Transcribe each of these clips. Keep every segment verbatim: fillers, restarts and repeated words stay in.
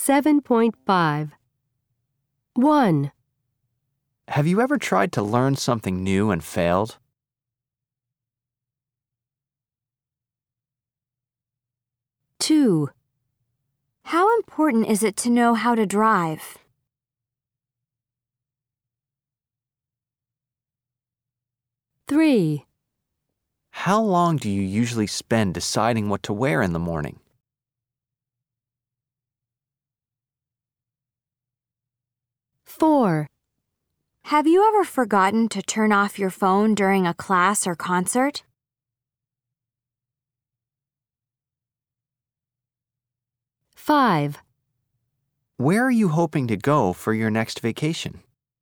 seven point five. one. Have you ever tried to learn something new and failed? two. How important is it to know how to drive? three. How long do you usually spend deciding what to wear in the morning? four. Have you ever forgotten to turn off your phone during a class or concert? five. Where are you hoping to go for your next vacation?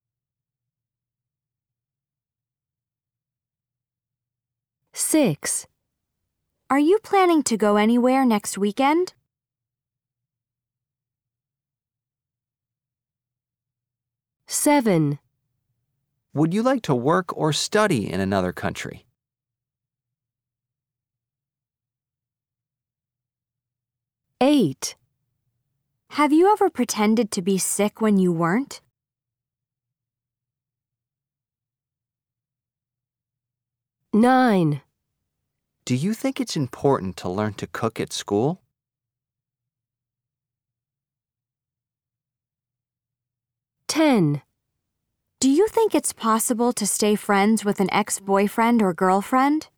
six. Are you planning to go anywhere next weekend? seven. Would you like to work or study in another country? eight. Have you ever pretended to be sick when you weren't? nine. Do you think it's important to learn to cook at school? ten. Do you think it's possible to stay friends with an ex-boyfriend or girlfriend?